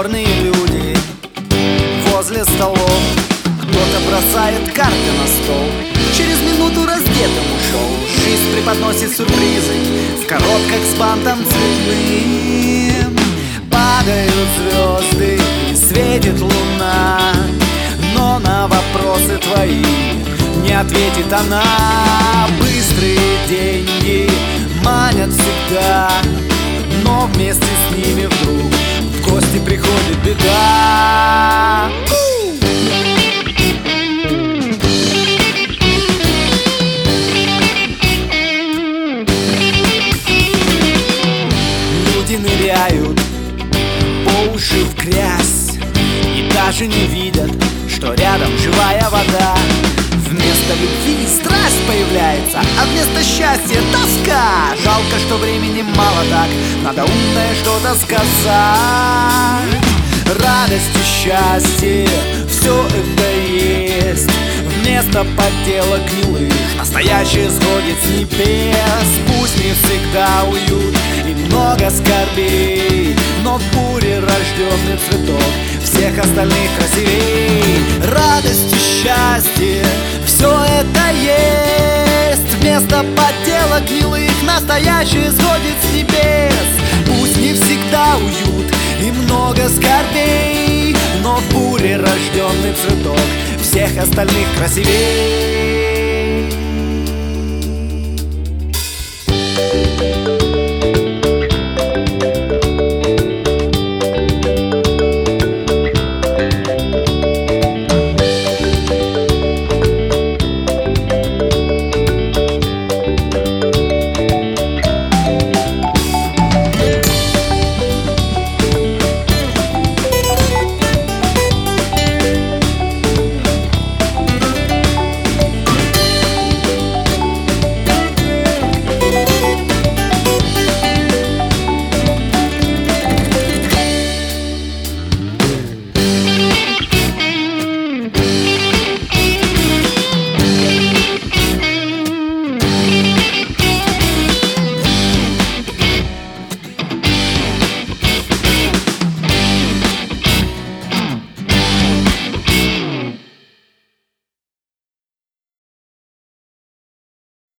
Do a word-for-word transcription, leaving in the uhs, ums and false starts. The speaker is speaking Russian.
черные люди возле столов. Кто-то бросает карты на стол, через минуту раздетым ушел. Жизнь преподносит сюрпризы в коробках с бантом цветным. Падают звезды и светит луна, но на вопросы твои не ответит она. Быстрые деньги манят всегда, но вместе с ними вдруг в гости приходит беда. Люди ныряют по уши в грязь и даже не видят, что рядом живая вода. Вместо любви страсть появляется, а вместо счастья тоска. Жалко, что времени мало, так надо умное что-то сказать. Радость и счастье, все это есть. Вместо подделок гнилых настоящее сходит с небес. Пусть не всегда уют и много скорбей, но в буре рожденный цветок всех остальных красивей. Радость и счастье, все это есть. Вместо подделок гнилых настоящее сходит с небес. Пусть не всегда уют и много скорбей, но в буре рожденный цветок всех остальных красивей.